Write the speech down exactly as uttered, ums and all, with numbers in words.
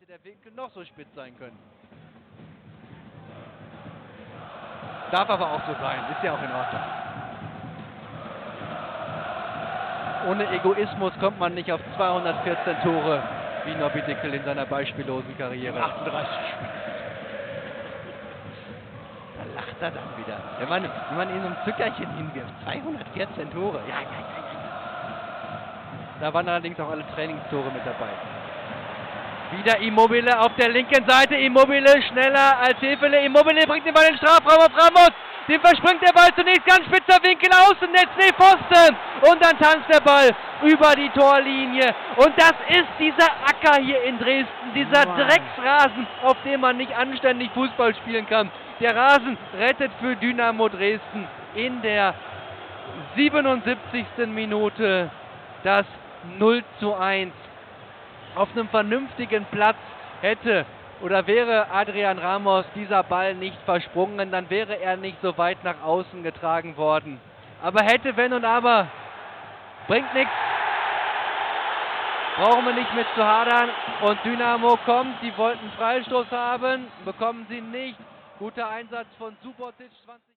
hätte der Winkel noch so spitz sein können. Darf aber auch so sein, ist ja auch in Ordnung. Ohne Egoismus kommt man nicht auf zweihundertvierzehn Tore, wie Nobby Dickel in seiner beispiellosen Karriere. achtunddreißig Spiele. Da lacht er dann wieder. Wenn man, wenn man ihn so ein Zückerchen hinwirft, zweihundertvierzehn Tore. Ja, ja, ja, ja. Da waren allerdings auch alle Trainingstore mit dabei. Wieder Immobile auf der linken Seite. Immobile schneller als Hefele. Immobile bringt den Ball in den Strafraum auf Ramos. Dem verspringt der Ball zunächst ganz spitzer Winkel, Außennetz, nee, Pfosten. Und dann tanzt der Ball über die Torlinie. Und das ist dieser Acker hier in Dresden. Dieser Mann. Drecksrasen, auf dem man nicht anständig Fußball spielen kann. Der Rasen rettet für Dynamo Dresden in der siebenundsiebzigsten Minute das null zu eins. Auf einem vernünftigen Platz hätte oder wäre Adrian Ramos dieser Ball nicht versprungen, dann wäre er nicht so weit nach außen getragen worden. Aber hätte, wenn und aber, bringt nichts. Brauchen wir nicht mit zu hadern. Und Dynamo kommt, die wollten Freistoß haben, bekommen sie nicht. Guter Einsatz von Subotic. zwanzig